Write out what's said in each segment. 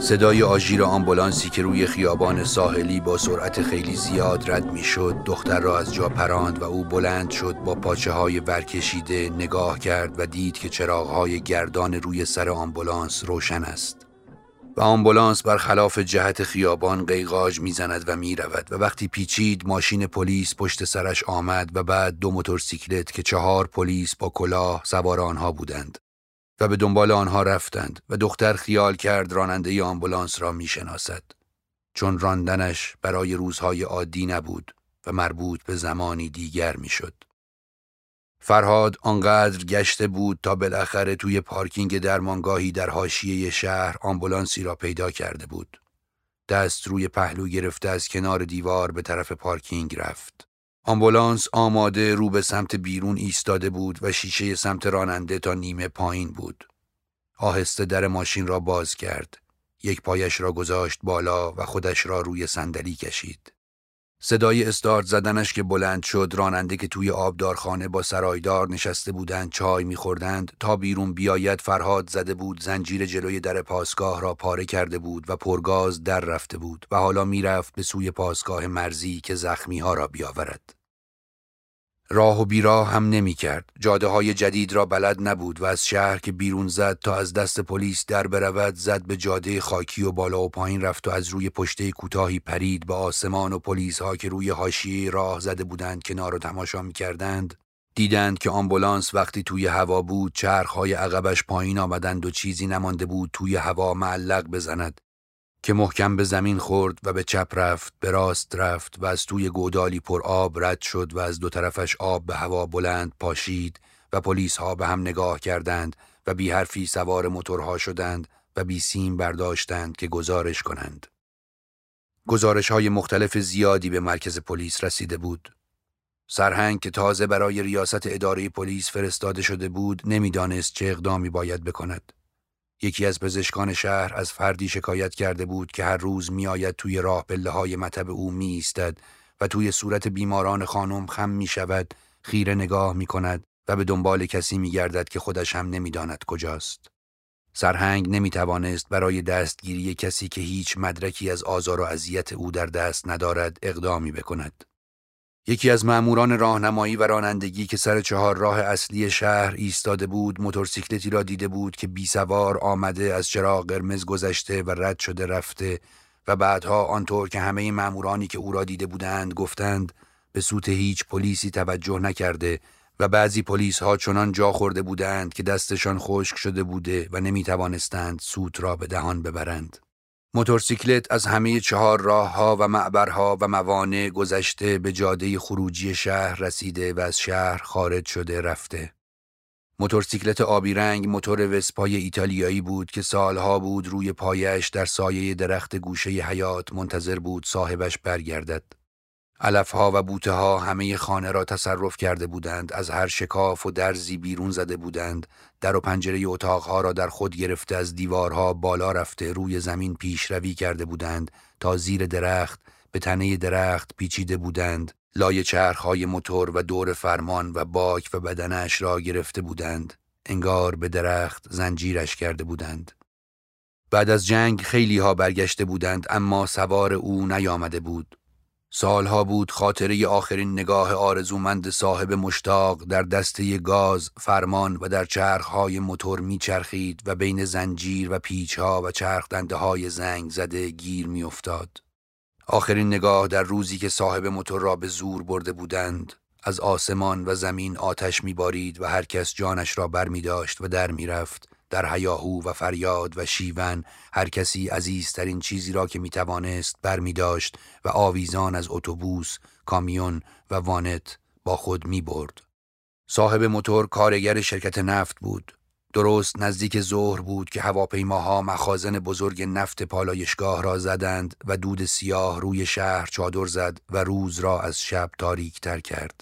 صدای آژیر آمبولانسی که روی خیابان ساحلی با سرعت خیلی زیاد رد می‌شد دختر را از جا پراند و او بلند شد، با پاچه‌های ورکشیده نگاه کرد و دید که چراغ‌های گردان روی سر آمبولانس روشن است و آمبولانس برخلاف جهت خیابان قیقاج می‌زند و می‌رود و وقتی پیچید ماشین پلیس پشت سرش آمد و بعد 2 موتورسیکلت که 4 پلیس با کلاه سوار آنها بودند و به دنبال آنها رفتند و دختر خیال کرد راننده آمبولانس را میشناسد، چون راندنش برای روزهای عادی نبود و مربوط به زمانی دیگر میشد. فرهاد آنقدر گشته بود تا بالاخره توی پارکینگ درمانگاهی در حاشیه شهر آمبولانسی را پیدا کرده بود. دست روی پهلو گرفته از کنار دیوار به طرف پارکینگ رفت. آمبولانس آماده رو به سمت بیرون ایستاده بود و شیشه سمت راننده تا نیمه پایین بود. آهسته در ماشین را باز کرد. یک پایش را گذاشت بالا و خودش را روی صندلی کشید. صدای استارت زدنش که بلند شد، راننده که توی آبدارخانه با سرایدار نشسته بودند چای می‌خوردند تا بیرون بیاید فرهاد زده بود زنجیر جلوی در پاسگاه را پاره کرده بود و پرگاز در رفته بود و حالا میرفت به سوی پاسگاه مرزی که زخمی‌ها را بیاورد. راه و بیراه هم نمی کرد. جاده های جدید را بلد نبود و از شهر که بیرون زد تا از دست پلیس در برود زد به جاده خاکی و بالا و پایین رفت و از روی پشته کوتاهی پرید به آسمان و پلیس ها که روی حاشیه راه زده بودند کنار رو تماشا می کردند. دیدند که آمبولانس وقتی توی هوا بود چرخهای عقبش پایین آمدند و چیزی نمانده بود توی هوا معلق بزند که محکم به زمین خورد و به چپ رفت، به راست رفت و از توی گودالی پر آب رد شد و از 2 طرفش آب به هوا بلند پاشید و پلیس ها به هم نگاه کردند و بی حرفی سوار موتورها شدند و بی سیم برداشتند که گزارش کنند. گزارش های مختلف زیادی به مرکز پلیس رسیده بود. سرهنگ که تازه برای ریاست اداره پلیس فرستاده شده بود نمیدانست چه اقدامی باید بکند. یکی از پزشکان شهر از فردی شکایت کرده بود که هر روز می آید توی راه پله‌های مطب او می ایستد و توی صورت بیماران خانم خم می شود، خیره نگاه می کند و به دنبال کسی می گردد که خودش هم نمی داند کجاست. سرهنگ نمی توانست برای دستگیری کسی که هیچ مدرکی از آزار و اذیت او در دست ندارد اقدامی بکند. یکی از ماموران راهنمایی و رانندگی که سر 4 راه اصلی شهر ایستاده بود موتورسیکلتی را دیده بود که بی سوار آمده از چراغ قرمز گذشته و رد شده رفته و بعدها آنطور که همه مامورانی که او را دیده بودند گفتند به سوت هیچ پلیسی توجه نکرده و بعضی پلیس ها چنان جا خورده بودند که دستشان خشک شده بوده و نمی توانستند سوت را به دهان ببرند. موتورسیکلت از همه 4 راه‌ها و معبرها و موانع گذشته به جاده خروجی شهر رسیده و از شهر خارج شده رفته. موتورسیکلت آبی رنگ موتور وسپای ایتالیایی بود که سالها بود روی پایش در سایه درخت گوشه حیاط منتظر بود صاحبش برگردد. علفها و بوته‌ها همه خانه را تصرف کرده بودند، از هر شکاف و درزی بیرون زده بودند، در و پنجره اتاقها را در خود گرفته از دیوارها بالا رفته روی زمین پیشروی کرده بودند تا زیر درخت به تنه درخت پیچیده بودند، لای چرخهای موتور و دور فرمان و باک و بدنش را گرفته بودند، انگار به درخت زنجیرش کرده بودند. بعد از جنگ خیلی ها برگشته بودند اما سوار او نیامده بود. سالها بود خاطره آخرین نگاه آرزومند صاحب مشتاق در دسته گاز، فرمان و در چرخهای موتور میچرخید و بین زنجیر و پیچها و چرخ دنده های زنگ زده گیر میافتاد. آخرین نگاه در روزی که صاحب موتور را به زور برده بودند. از آسمان و زمین آتش میبارید و هر کس جانش را بر می داشت و در می رفت. در هیاهو و فریاد و شیون هر کسی عزیزترین چیزی را که می توانست بر می داشت و آویزان از اتوبوس، کامیون و وانت با خود می برد. صاحب موتور کارگر شرکت نفت بود. درست نزدیک ظهر بود که هواپیماها مخازن بزرگ نفت پالایشگاه را زدند و دود سیاه روی شهر چادر زد و روز را از شب تاریک تر کرد.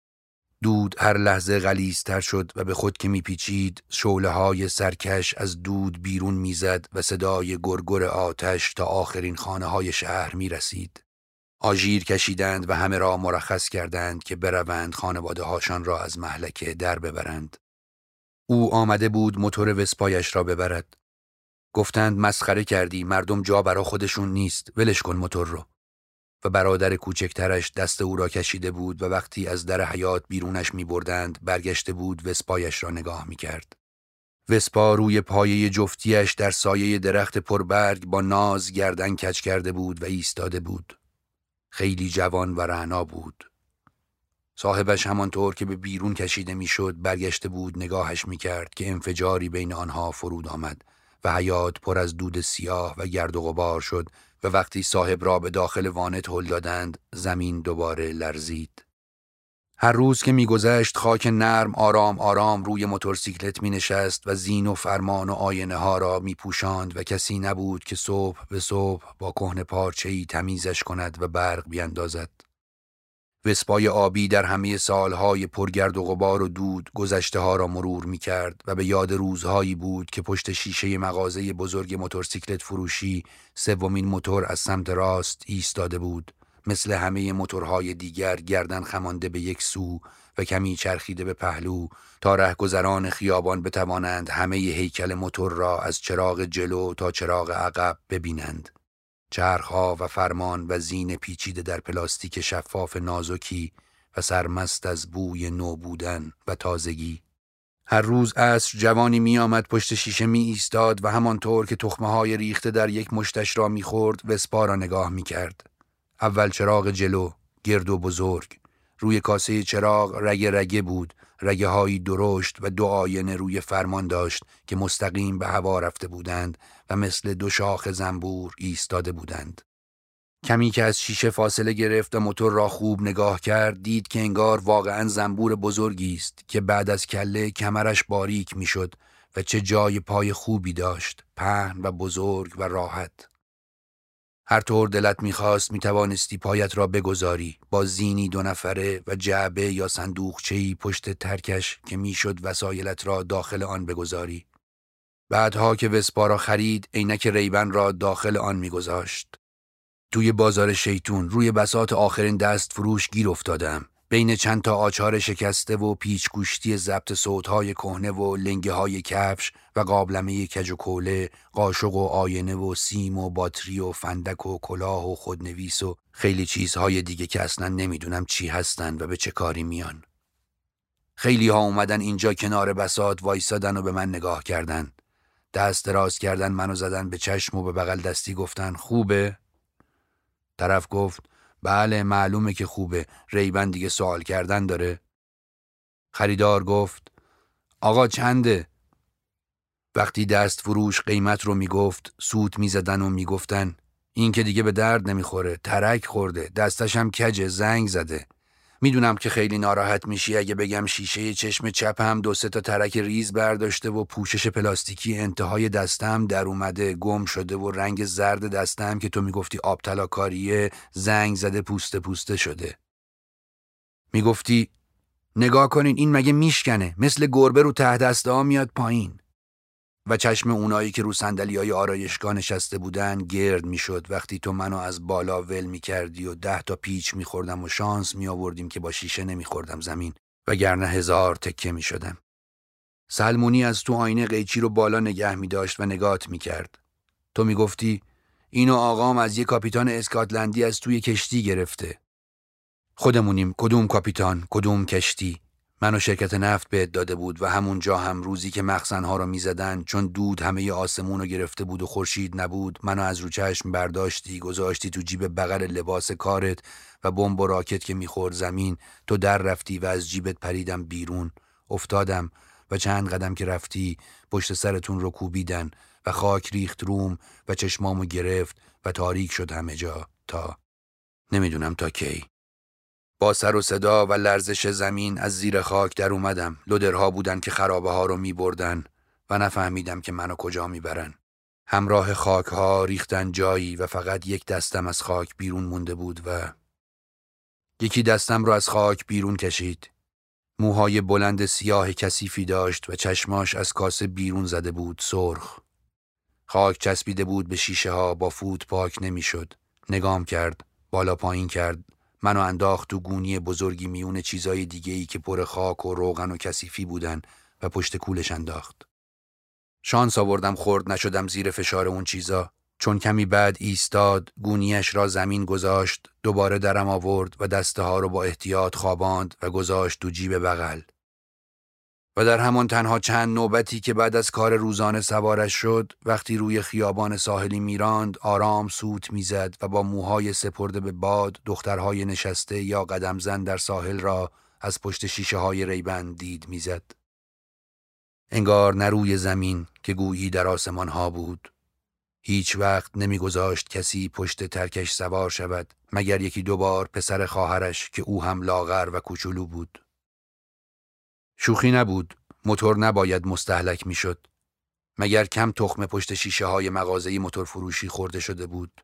دود هر لحظه غلیظتر شد و به خود که میپیچید شعله‌های سرکش از دود بیرون میزد و صدای گرگر آتش تا آخرین خانه‌های شهر میرسید. آژیر کشیدند و همه را مرخص کردند که بروند خانواده‌هاشان را از مهلکه در ببرند. او آمده بود موتور وسپایش را ببرد. گفتند مسخره کردی، مردم جا برا خودشون نیست، ولش کن موتور رو. و برادر کوچکترش دست او را کشیده بود و وقتی از در حیاط بیرونش می بردند برگشته بود وسپایش را نگاه می کرد. وسپا روی پایه جفتیش در سایه درخت پربرگ با ناز گردن کج کرده بود و ایستاده بود. خیلی جوان و رعنا بود. صاحبش همانطور که به بیرون کشیده میشد برگشته بود نگاهش میکرد که انفجاری بین آنها فرود آمد و حیاط پر از دود سیاه و گرد و غبار شد و وقتی صاحب را به داخل وانت هل دادند زمین دوباره لرزید. هر روز که میگذشت خاک نرم آرام آرام روی موتورسیکلت مینشست و زین و فرمان و آینه ها را میپوشاند و کسی نبود که صبح به صبح با کهنه پارچه‌ای تمیزش کند و برق بیندازد. وسپای آبی در همه سالهای پرگرد و غبار و دود گذشته ها را مرور می کرد و به یاد روزهایی بود که پشت شیشه مغازه بزرگ موتورسیکلت فروشی سومین موتور از سمت راست ایستاده بود، مثل همه موتورهای دیگر گردن خمانده به یک سو و کمی چرخیده به پهلو تا رهگذران خیابان بتوانند همه هیکل موتور را از چراغ جلو تا چراغ عقب ببینند. چرخها و فرمان و زین پیچیده در پلاستیک شفاف نازکی و سرمست از بوی نو بودن و تازگی. هر روز عصر جوانی می آمد پشت شیشه می ایستاد و همانطور که تخمه های ریخته در یک مشتش را می خورد وسپا را نگاه می کرد. اول چراغ جلو، گرد و بزرگ. روی کاسه چراغ رگه رگه بود، رگه هایی درشت و دو آینه روی فرمان داشت که مستقیم به هوا رفته بودند و مثل دو شاخ زنبور ایستاده بودند. کمی که از شیشه فاصله گرفت و موتور را خوب نگاه کرد دید که انگار واقعاً زنبور بزرگی است که بعد از کله کمرش باریک میشد و چه جای پای خوبی داشت، پهن و بزرگ و راحت. هر طور دلت می‌خواست می‌توانستی پایت را بگذاری با زینی 2 نفره و جعبه یا صندوقچه‌ای پشت ترکش که میشد وسایلت را داخل آن بگذاری. بعدها که وسپا را خرید عینک ریبن را داخل آن می‌گذاشت. توی بازار شیطون روی بساط آخرین دست فروش گیر افتادم. بین چند تا آچار شکسته و پیچ گوشتی ضبط صوت‌های کهنه و لنگه‌های کفش و قابلمه کج و کوله، قاشق و آینه و سیم و باتری و فندک و کلاه و خودنویس و خیلی چیزهای دیگه که اصلا نمیدونم چی هستن و به چه کاری میان. خیلی ها اومدن اینجا کنار بساط وایسادن و به من نگاه کردن. دست دراز کردن منو زدن به چشم و به بغل دستی گفتن خوبه؟ طرف گفت بله معلومه که خوبه، ریبن دیگه سوال کردن داره. خریدار گفت آقا چنده؟ وقتی دست فروش قیمت رو میگفت سوت میزدن و میگفتن این که دیگه به درد نمیخوره، ترک خورده، دستش هم کجه، زنگ زده. میدونم که خیلی ناراحت میشی اگه بگم شیشه چشم چپم 2-3 تا ترک ریز برداشته و پوشش پلاستیکی انتهای دستم در اومده گم شده و رنگ زرد دستم که تو میگفتی آب طلاکاریه زنگ زده پوسته پوسته شده. میگفتی نگاه کنین این مگه میشکنه، مثل گربه رو ته دسته ها میاد پایین. و چشم اونایی که رو صندلی‌های آرایشگاه نشسته بودن گرد میشد وقتی تو منو از بالا ول میکردی و 10 تا پیچ میخوردم و شانس میآوردیم که با شیشه نمیخوردم زمین وگرنه 1000 تکه میشدم. سلمونی از تو آینه قیچی رو بالا نگه میداشت و نگات میکرد. تو میگفتی اینو آقام از یه کاپیتان اسکاتلندی از توی کشتی گرفته. خودمونیم، کدوم کاپیتان، کدوم کشتی. منو شرکت نفت بهت داده بود و همونجا هم روزی که مخزنها رو میزدن چون دود همه آسمون رو گرفته بود و خورشید نبود منو از رو چشم برداشتی گذاشتی تو جیب بغل لباس کارت و بمب و راکت که میخورد زمین تو در رفتی و از جیبت پریدم بیرون، افتادم و چند قدم که رفتی پشت سرتون رو کوبیدن و خاک ریخت روم و چشمامو گرفت و تاریک شد همه جا تا نمیدونم تا کی. با سر و صدا و لرزش زمین از زیر خاک در اومدم. لودرها بودن که خرابه ها رو می بردن و نفهمیدم که منو کجا می برن. همراه خاک ها ریختن جایی و فقط یک دستم از خاک بیرون مونده بود و یکی دستم رو از خاک بیرون کشید. موهای بلند سیاه کثیفی داشت و چشماش از کاسه بیرون زده بود سرخ. خاک چسبیده بود به شیشه ها، با فوت پاک نمی شد. نگام کرد، بالا پایین کرد. منو انداخت تو گونی بزرگی میون چیزای دیگه‌ای که پر خاک و روغن و کثیفی بودن و پشت کولش انداخت. شانس آوردم خورد نشدم زیر فشار اون چیزا. چون کمی بعد ایستاد، گونیش را زمین گذاشت، دوباره درم آورد و دسته ها رو با احتیاط خواباند و گذاشت تو جیب بغل. و در همان تنها چند نوبتی که بعد از کار روزانه سوارش شد، وقتی روی خیابان ساحلی میراند، آرام سوت میزد و با موهای سپرده به باد دخترهای نشسته یا قدم زن در ساحل را از پشت شیشه های ریبند دید میزد. انگار نه روی زمین که گویی در آسمان ها بود. هیچ وقت نمیگذاشت کسی پشت ترکش سوار شود مگر یکی دو بار پسر خواهرش که او هم لاغر و کوچولو بود. شوخی نبود، موتور نباید مستهلک میشد. مگر کم تخم پشت شیشه های مغازه موتور فروشی خورده شده بود.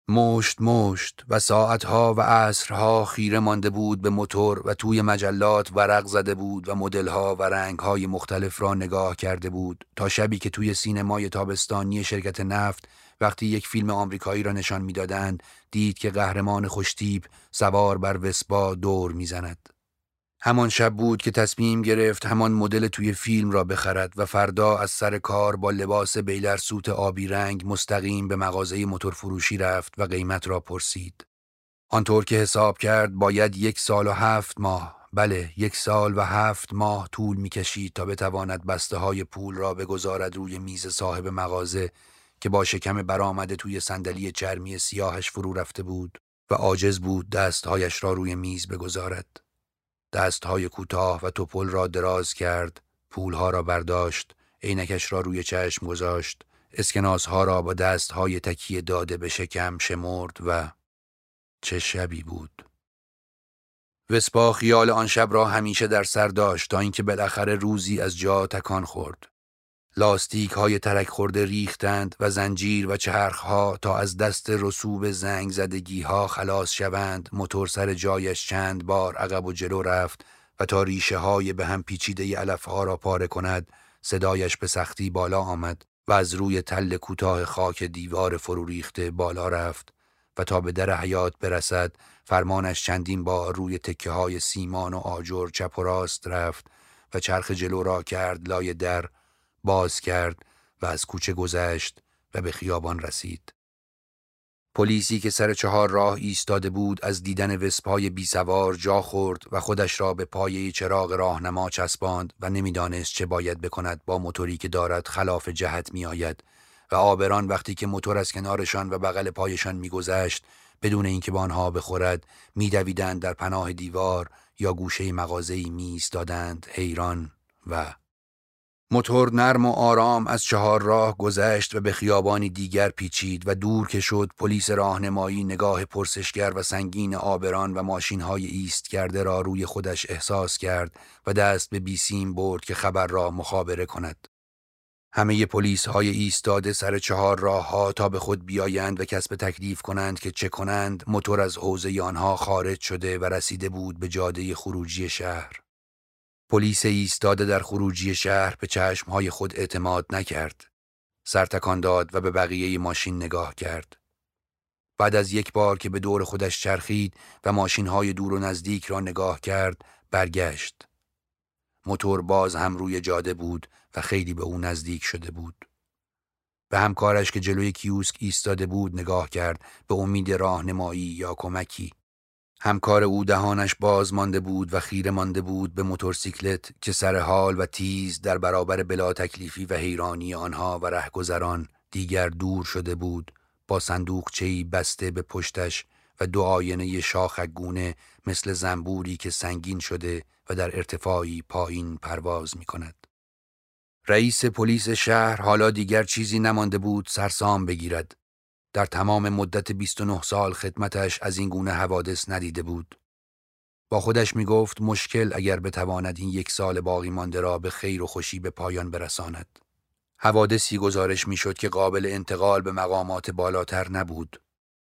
مشت و ساعتها و عصرها خیره مانده بود به موتور و توی مجلات ورق زده بود و مدل‌ها و رنگ‌های مختلف را نگاه کرده بود تا شبی که توی سینمای تابستانی شرکت نفت وقتی یک فیلم آمریکایی را نشان می‌دادند دید که قهرمان خوشتیپ سوار بر وسپا دور می‌زند. همان شب بود که تصمیم گرفت همان مدل توی فیلم را بخرد و فردا از سر کار با لباس بیلر سوت آبی رنگ مستقیم به مغازه موتور فروشی رفت و قیمت را پرسید. آنطور که حساب کرد باید 1 سال و 7 ماه، بله 1 سال و 7 ماه طول می‌کشید تا بتواند بسته های پول را بگذارد روی میز صاحب مغازه که با شکم برآمده توی صندلی چرمی سیاهش فرو رفته بود و عاجز بود دستهایش را روی میز بگذارد. دستهای کوتاه و توپل را دراز کرد، پولها را برداشت، عینکش را روی چشم گذاشت، اسکناسها را با دستهای تکیه داده به شکم شمرد و چه شبی بود. وسپا خیال آن شب را همیشه در سر داشت تا اینکه بالاخره روزی از جا تکان خورد. لاستیک های ترک خورده ریختند و زنجیر و چرخها تا از دست رسوب زنگ زدگی ها خلاص شوند. موتور سر جایش چند بار عقب و جلو رفت و تا ریشه های به هم پیچیده علف ها را پاره کند صدایش به سختی بالا آمد و از روی تل کوتاه خاک دیوار فرو ریخته بالا رفت و تا به در حیاط برسد فرمانش چندین بار روی تکه های سیمان و آجر چپ و راست رفت و چرخ جلو را کرد لای در، باز کرد و از کوچه گذشت و به خیابان رسید. پلیسی که سر 4 راه ایستاده بود از دیدن وسپای بی سوار جا خورد و خودش را به پایه چراغ راهنما چسباند و نمیدانست چه باید بکند با موتوری که دارد خلاف جهت می آید و آبران وقتی که موتور از کنارشان و بغل پایشان میگذشت بدون اینکه به آنها بخورد میدویدند در پناه دیوار یا گوشه مغازه‌ای میایستادند حیران. و موتور نرم و آرام از 4 راه گذشت و به خیابانی دیگر پیچید و دور که شد پلیس راهنمایی نگاه پرسشگر و سنگین آبران و ماشین‌های ایست کرده را روی خودش احساس کرد و دست به بیسیم برد که خبر را مخابره کند. همه پلیس‌های ایستاده سر 4 راه‌ها تا به خود بیایند و کسب تکلیف کنند که چه کنند، موتور از حوزه آنها خارج شده و رسیده بود به جاده خروجی شهر. پلیس ایستاده در خروجی شهر به چشمهای خود اعتماد نکرد. سر تکان داد و به بقیه ماشین نگاه کرد. بعد از یک بار که به دور خودش چرخید و ماشینهای دور و نزدیک را نگاه کرد، برگشت. موتور باز هم روی جاده بود و خیلی به او نزدیک شده بود. به همکارش که جلوی کیوسک ایستاده بود نگاه کرد به امید راهنمایی یا کمکی. همکار او دهانش باز مانده بود و خیره مانده بود به موتورسیکلت که سر حال و تیز در برابر بلا تکلیفی و حیرانی آنها و رهگذران دیگر دور شده بود، با صندوقچه‌ای بسته به پشتش و 2 آینه شاخک‌گونه مثل زنبوری که سنگین شده و در ارتفاعی پایین پرواز می کند. رئیس پلیس شهر حالا دیگر چیزی نمانده بود سرسام بگیرد. در تمام مدت 29 سال خدمتش از این گونه حوادث ندیده بود. با خودش می گفت مشکل اگر بتواند این 1 سال باقی مانده را به خیر و خوشی به پایان برساند. حوادثی گزارش می شد که قابل انتقال به مقامات بالاتر نبود.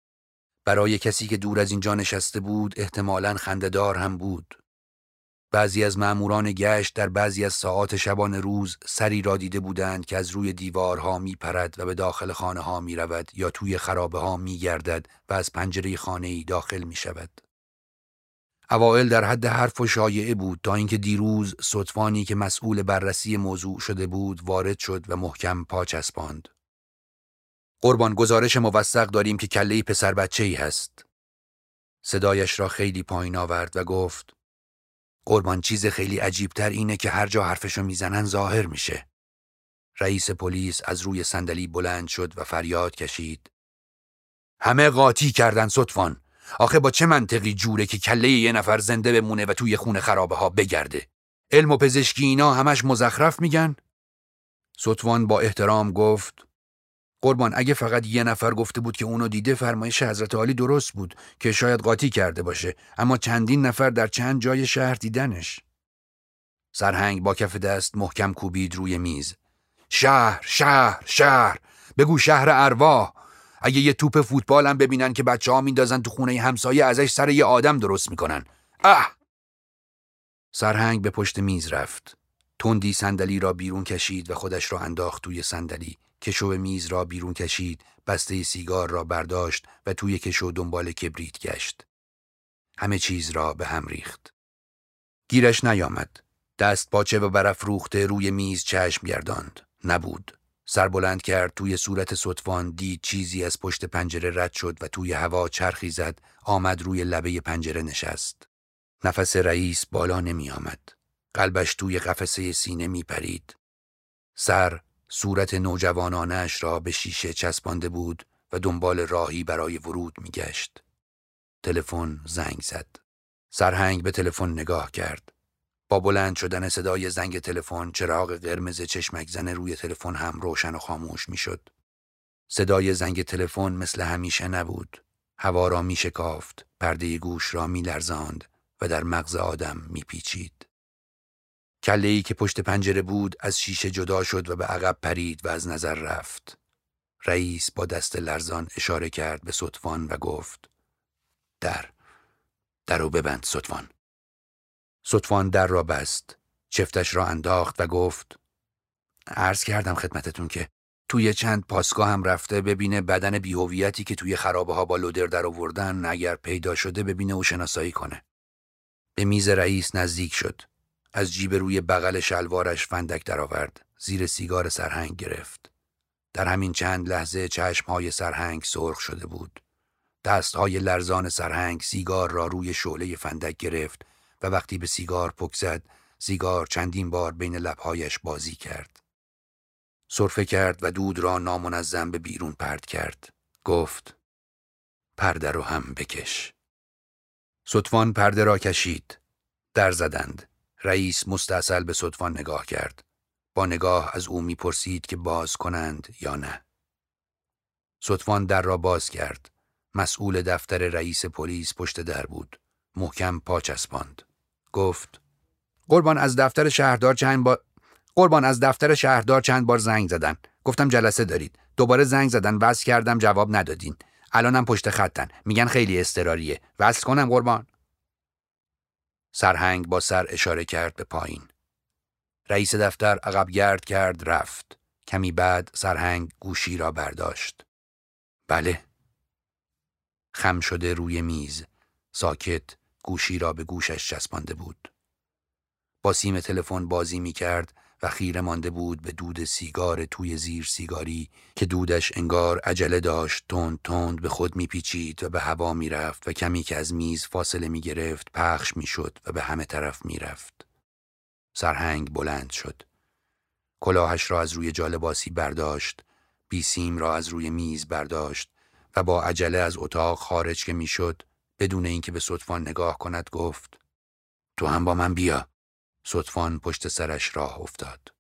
برای کسی که دور از اینجا نشسته بود احتمالاً خنده‌دار هم بود. بعضی از ماموران گشت در بعضی از ساعات شبانه روز سری را دیده بودند که از روی دیوارها می پرد و به داخل خانه ها می رود یا توی خرابه ها می گردد و از پنجره خانه‌ای داخل می شود. اوایل در حد حرف و شایعه بود تا اینکه دیروز صدفانی که مسئول بررسی موضوع شده بود وارد شد و محکم پا چسباند. قربان، گزارش موثق داریم که کله پسر بچه‌ای هست. صدایش را خیلی پایین آورد و گفت: قربان، چیز خیلی عجیبتر اینه که هر جا حرفشو میزنن ظاهر میشه. رئیس پلیس از روی صندلی بلند شد و فریاد کشید: همه قاطی کردن صدفان. آخه با چه منطقی جوره که کله یه نفر زنده بمونه و توی خون خرابه ها بگرده؟ علم و پزشکی اینا همش مزخرف میگن؟ صدفان با احترام گفت: قربان، اگه فقط یه نفر گفته بود که اونو دیده فرمایش حضرت عالی درست بود که شاید قاطی کرده باشه، اما چندین نفر در چند جای شهر دیدنش. سرهنگ با کف دست محکم کوبید روی میز. شهر شهر شهر، بگو شهر ارواح. اگه یه توپ فوتبال هم ببینن که بچه‌ها میندازن تو خونه همسایه، ازش سر یه آدم درست میکنن. سرهنگ به پشت میز رفت. تندی صندلی را بیرون کشید و خودش را انداخت توی صندلی. کشو میز را بیرون کشید، بسته سیگار را برداشت و توی کشو دنبال کبریت گشت. همه چیز را به هم ریخت. گیرش نیامد. دست پاچه و برافروخته روی میز چشم گرداند. نبود. سر بلند کرد، توی صورت صدفان دید چیزی از پشت پنجره رد شد و توی هوا چرخی زد، آمد روی لبه پنجره نشست. نفس رئیس بالا نمی آمد. قلبش توی قفسه سینه می پرید. صورت نوجوانانش را به شیشه چسبانده بود و دنبال راهی برای ورود می گشت. تلفن زنگ زد. سرهنگ به تلفن نگاه کرد. با بلند شدن صدای زنگ تلفن، چراغ قرمز چشمک زنه روی تلفن هم روشن و خاموش می شد. صدای زنگ تلفن مثل همیشه نبود. هوا را می شکافت، پرده گوش را می لرزاند و در مغز آدم می پیچید. کله‌ای که پشت پنجره بود از شیشه جدا شد و به عقب پرید و از نظر رفت. رئیس با دست لرزان اشاره کرد به صدفان و گفت: درو ببند صدفان. صدفان در را بست. چفتش را انداخت و گفت: عرض کردم خدمتتون که توی چند پاسگاه هم رفته ببینه بدن بی‌هویتی که توی خرابه ها با لودر در آوردن، اگر پیدا شده ببینه و شناسایی کنه. به میز رئیس نزدیک شد. از جیب روی بغل شلوارش فندک درآورد. زیر سیگار سرهنگ گرفت. در همین چند لحظه چشمهای سرهنگ سرخ شده بود. دستهای لرزان سرهنگ سیگار را روی شعله فندک گرفت و وقتی به سیگار پک زد، سیگار چندین بار بین لبهایش بازی کرد. سرفه کرد و دود را نامنظم به بیرون پرت کرد. گفت: پرده رو هم بکش. صدفان پرده را کشید. در زدند. رئیس مستاصل به صدفان نگاه کرد. با نگاه از او میپرسید که باز کنند یا نه. صدفان در را باز کرد. مسئول دفتر رئیس پلیس پشت در بود. محکم پا چسباند. گفت: قربان، از دفتر شهردار چند بار زنگ زدن. گفتم جلسه دارید. دوباره زنگ زدن، وصل کردم، جواب ندادین. الانم پشت خطن. میگن خیلی اضطراریه. وصل کنم قربان؟ سرهنگ با سر اشاره کرد به پایین. رئیس دفتر عقب گرد کرد رفت. کمی بعد سرهنگ گوشی را برداشت. بله. خم شده روی میز. ساکت گوشی را به گوشش چسبانده بود. با سیم تلفن بازی می کرد و خیره مانده بود به دود سیگار توی زیر سیگاری که دودش انگار عجله داشت، تند تند به خود می پیچید و به هوا می رفت و کمی که از میز فاصله می گرفت پخش می شد و به همه طرف می رفت. سرهنگ بلند شد. کلاهش را از روی جالباسی برداشت، بی سیم را از روی میز برداشت و با عجله از اتاق خارج که می شد، بدون اینکه به صدفان نگاه کند گفت: تو هم با من بیا. صدفان پشت سرش راه افتاد.